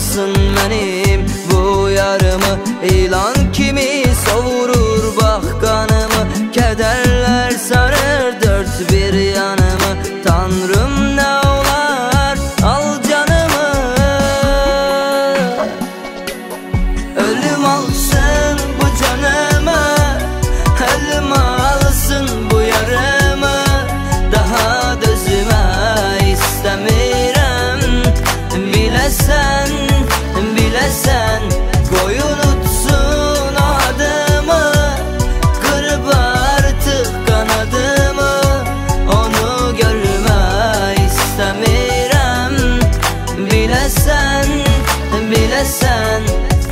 alsın mənim bu yarımı. İlan kimi sovurur bax qanımı, kədərlər sarır dört bir yanımı. Tanrım nə olar al canımı, ölüm alsın bu canımı, ölüm alsın bu yarımı. Daha dözümə istəmirəm, biləsən, biləsən. Qoyun utsun o adımı, qırıb artıq qanadımı. Onu görmək istəmirəm, biləsən, biləsən.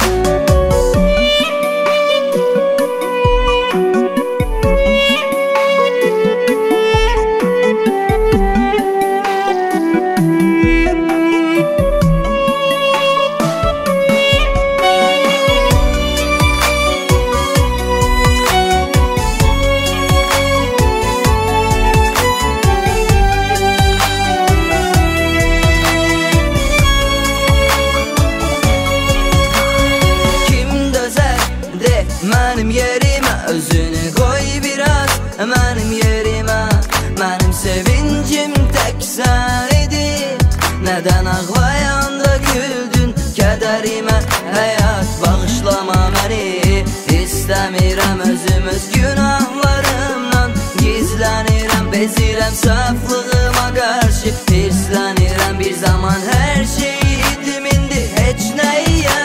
Mənim yerimə özünü qoy biraz, mənim yerimə. Mənim sevincim tək sən idi, nədən ağlayanda güldün kədərimə. Həyat bağışlama məni, istəmirəm özüm öz günahlarımdan. Gizlənirəm, bezirəm saflığıma qarşı, hirslənirəm bir zaman hər şey idim indi heç nəyə.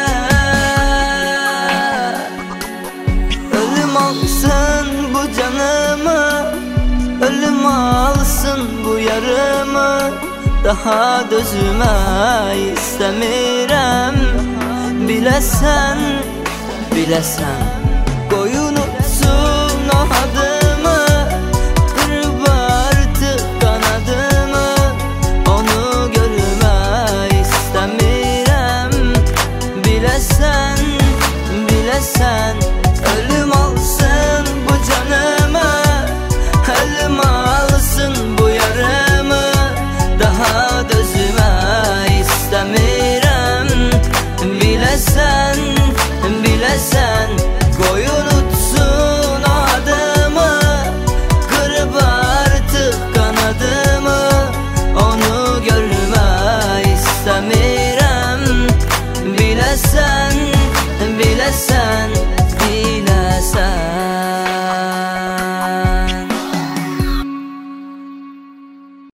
Alsın bu canımı, ölüm alsın bu yarımı. Daha dözümə istəmirəm, biləsən, biləsən. Qoyun utsun o adımı, qırıb artıq qanadımı. Onu görmək istəmirəm, biləsən, biləsən.